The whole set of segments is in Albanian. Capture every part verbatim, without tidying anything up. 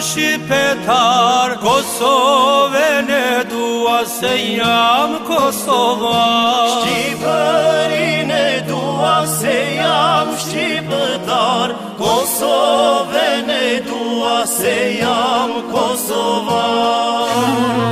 shqipetar, Kosovën e dua se jam kosovar. Shqipërin e dua se jam shqiptar, Kosovën e dua se jam kosovar.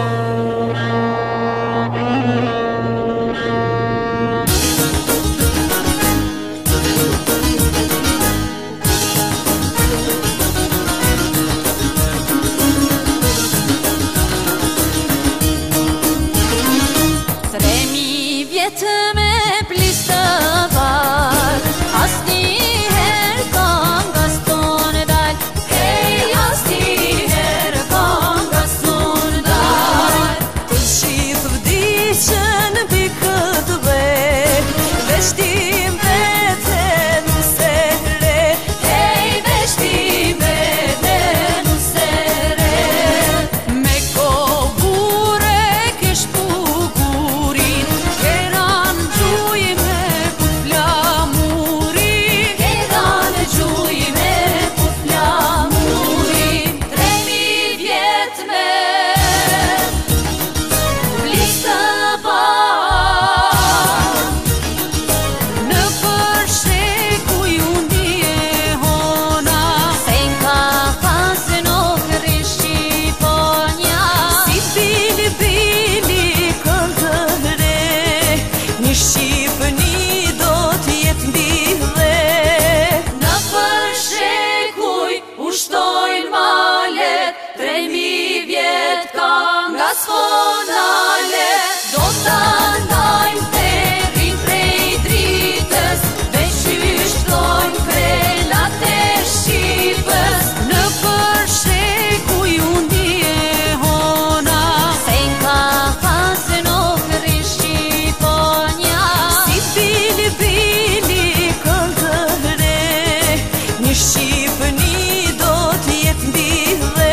Sfonale, do ta ndajmë terin prej dritës, veç shtojmë krelat e Shqipës. Në përshekuj undi e hona, se n'ka fasën o kërri Shqiponja. Si bili bili këllëre, një Shqipëni do t'jetë mbihve.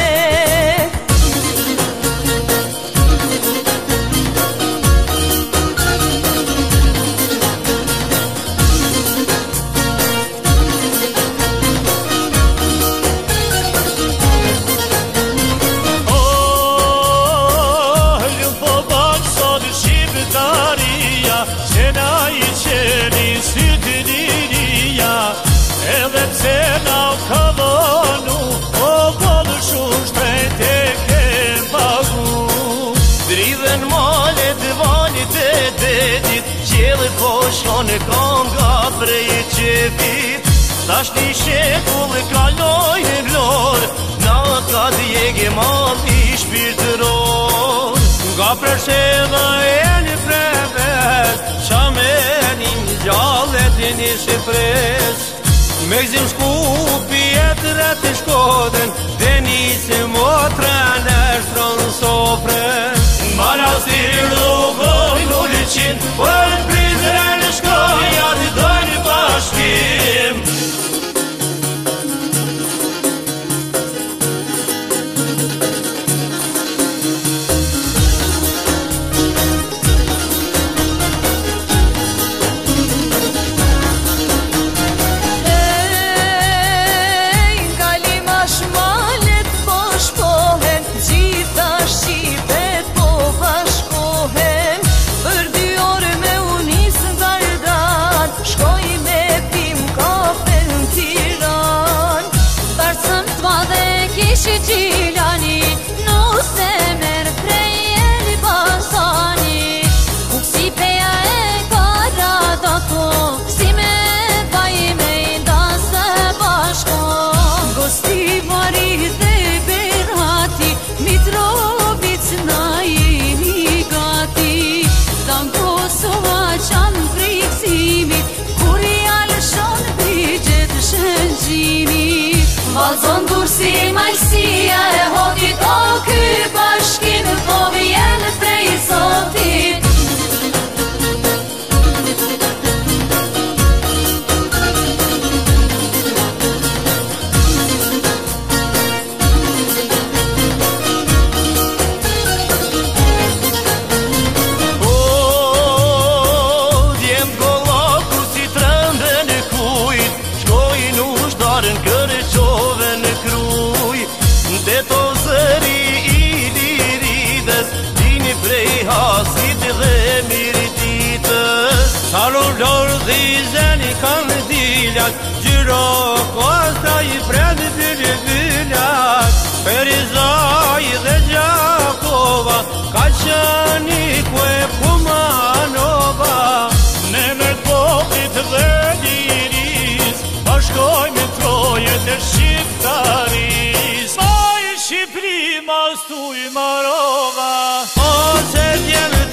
Shkone konga prej qefit, tash një shekull kaloj e vlor, na ka djegje mali shpirtëror. Nga përsheva e një preves, shamenim gjallet e një shqipres. Me gzim shkupi e të rëtë shkoden, dhe njëse motra në shtronë sofre. Manastir lukoj nullicin, për prizre në shkoj, atë dojnë bashkim. Gjilani, nuse merë prej e Libasani, si peja e karat ato, si me baj me ndasë bashko. Gosti vari dhe berati, Mitrovic na jemi gati, tam Kosova qanë friksimi, kur i alëshon brigjet shëngjimi. Valzon dursi malsia e hodit, o ky bashkim po vjen prej Zotit. O, djem golaku si trëmbe në kujt, shkoj në ushtarën kërë qove në kruj. Dhe to Lordhizeni kanë dilat, gjyro kosta i predi byrgyllat. Perizaj dhe Gjakova, ka qëni kue Kumanova. Ne mërë popit dhe liris, bashkoj me trojet e shqiptaris. Ma i Shqipri mas tu i marova. O se djenë